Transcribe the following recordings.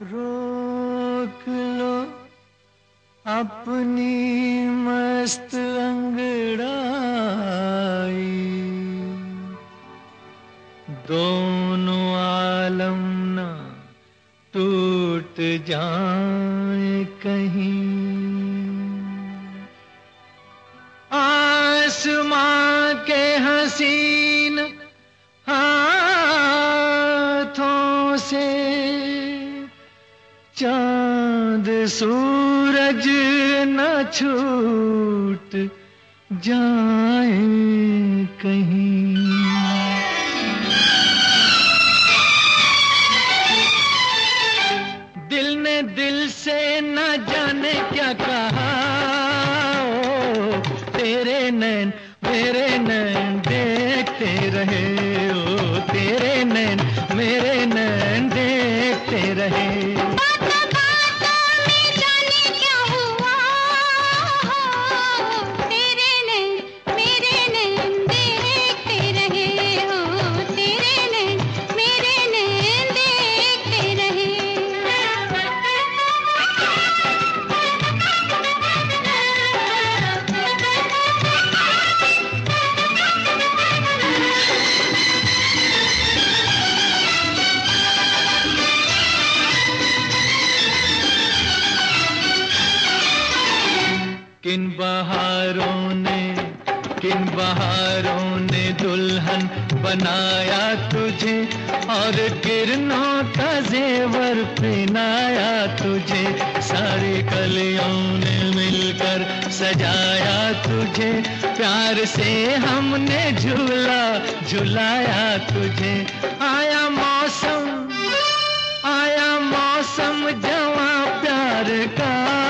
रोक लो अपनी मस्त अंगड़ाई, दोनों आलम ना टूट जाए कहीं। आसमां के हसीन हाथों से चांद सूरज न छूट जाए कहीं। दिल ने दिल से न जाने क्या कहा, ओ तेरे नैन मेरे नैन देखते रहे, ओ तेरे नैन मेरे नैन देखते रहे। किन बहारों ने दुल्हन बनाया तुझे, और किरणों का जेवर पहनाया तुझे। सारे कलियों ने मिलकर सजाया तुझे, प्यार से हमने झूला झुलाया तुझे। आया मौसम जवां प्यार का,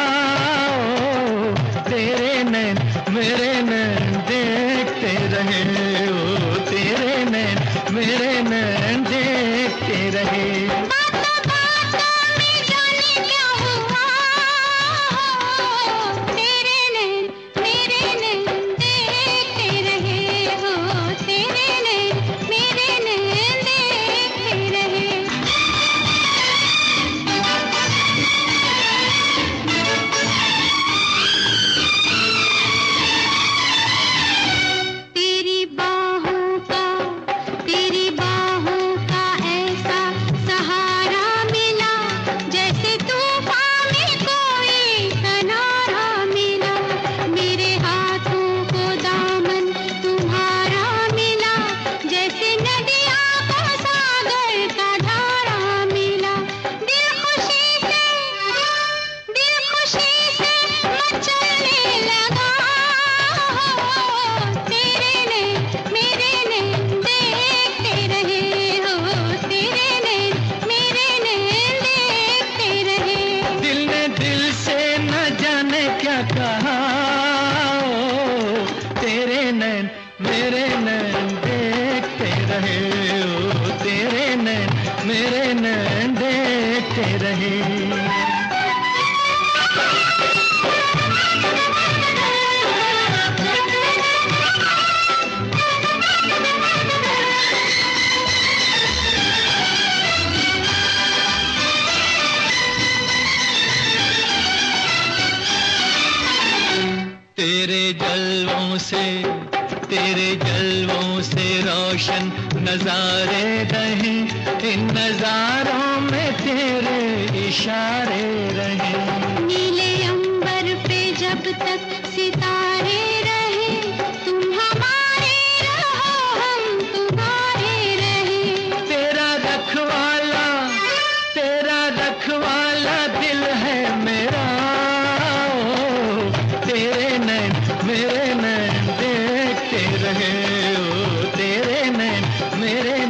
तेरे नैन मेरे नैन देखते रहे, ओ तेरे नैन मेरे नैन देखते रहे। कहा, तेरे नैन मेरे नैन देखते रहे, ओ तेरे नैन मेरे नैन देखते रहे। तेरे जलवों से रोशन नजारे रहे, इन नजारों में तेरे इशारे रहे। नीले अंबर पे जब तक सितारे रहे, तुम हमारे रहो हम तुम्हारे रहे। तेरा रखवाला दिल है मेरा, तेरे नैन मेरे नैन देखते रहे, ओ तेरे नैन मेरे